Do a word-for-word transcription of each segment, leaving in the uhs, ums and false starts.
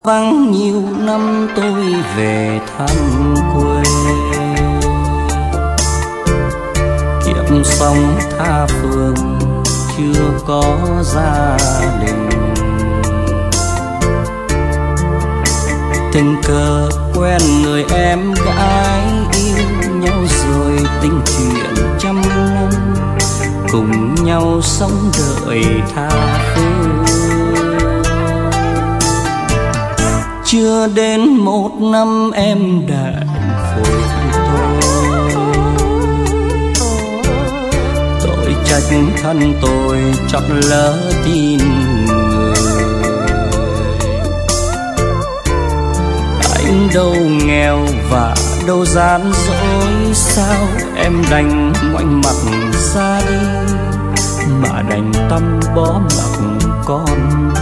Vắng nhiều năm tôi về thăm quê, kiếp sống tha phương chưa có gia đình. Tình cờ quen người em gái, yêu nhau rồi tình chuyện trăm năm, cùng nhau sống đợi tha phương. Chưa đến một năm em đã vội tôi, tội trách thân tôi chót lỡ tin người. Anh đâu nghèo và đâu gian dối, sao em đành ngoảnh mặt ra đi, mà đành tâm bó mặc con.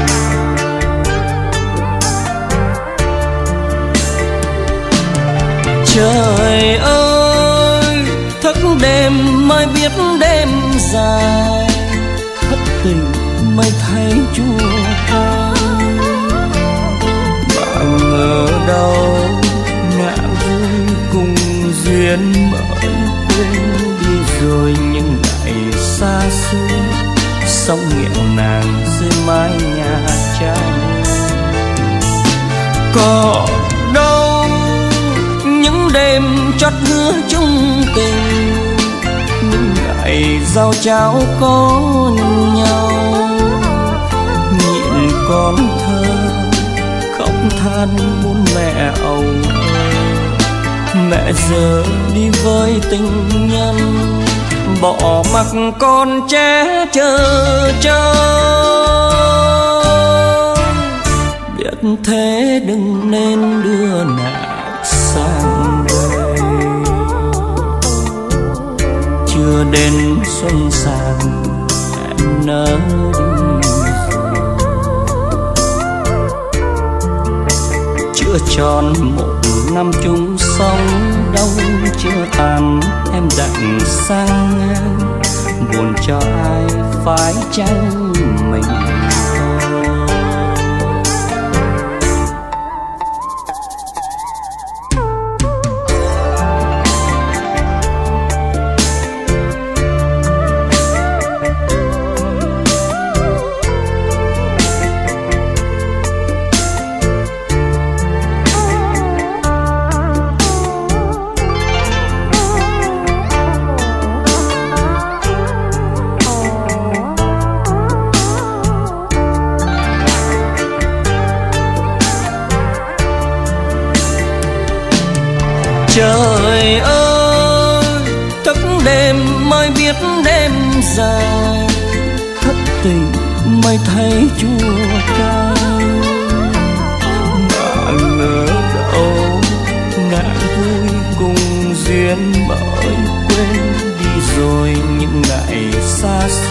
Trời ơi, thức đêm mới biết đêm dài, thất tình mới thấy chua cay. Mà ngờ đâu ngã vui cùng duyên mới quên đi rồi những ngày xa xưa, sống nghèo nàn dưới mái nhà tranh. Có đâu những đêm chót hứa chung tình, những ngày giao trao có nhau, nhịn con thơ khóc than muốn mẹ âu ơi. Mẹ giờ đi với tình nhân, bỏ mặc con trẻ chờ trông. Biết thế đừng nên đưa nàng sang đây, chưa đến xuân sang em nỡ đi rồi. Chưa tròn một năm chung sống, đông chưa tàn em đành sang ngang, buồn cho ai phải chăng mình. Trời ơi, thức đêm mới biết đêm dài, thất tình mới thấy chua cay. Mà ngờ đâu ngã vui cùng duyên mới quên đi rồi những ngày xa xưa.